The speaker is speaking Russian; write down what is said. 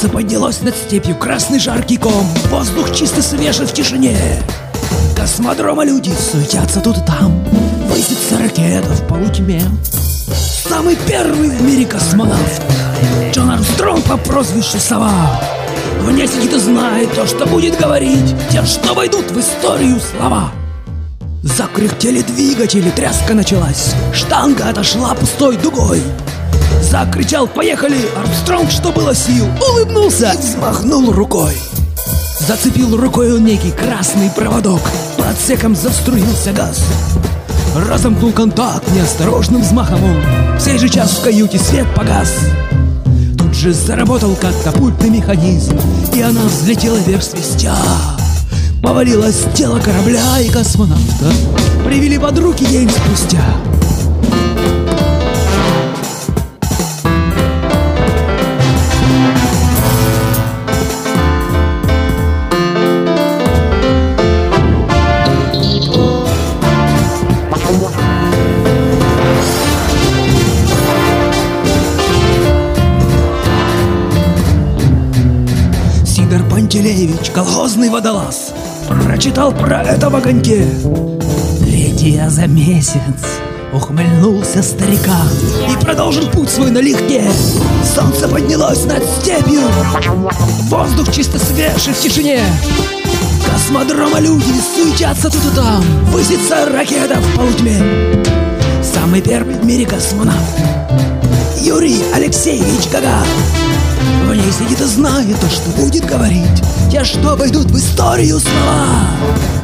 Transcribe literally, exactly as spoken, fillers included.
Солнце поднялось над степью, красный жаркий ком. Воздух чисто свежий в тишине. Космодрома люди суетятся тут и там. Высится ракета в полутьме. Самый первый в мире космонавт Джон Армстронг по прозвищу Сова. Вне сидит и знает то, что будет говорить тем, что войдут в историю слова. Закряхтели двигатели, тряска началась. Штанга отошла пустой дугой. Закричал «Поехали!» Армстронг, что было сил, улыбнулся и взмахнул рукой. Зацепил рукой он некий красный проводок. По отсекам заструился газ. Разомкнул контакт неосторожным взмахом он. В сей же час в каюте свет погас. Тут же заработал катапультный механизм, и она взлетела вверх свистя. Повалилось тело корабля, и космонавта привели под руки день спустя. Сидор Пантелеевич, колхозный водолаз, прочитал про это в огоньке. Третья за месяц, ухмыльнулся старикан и продолжил путь свой налегке. Солнце поднялось над степью, воздух чисто свежий в тишине. Космодрома люди суетятся тут и там. Высится ракета в полутьме. Самый первый в мире космонавт Юрий Алексеевич Гагарин. В ней сидит и знает то, что будет говорить те, что войдут в историю слова.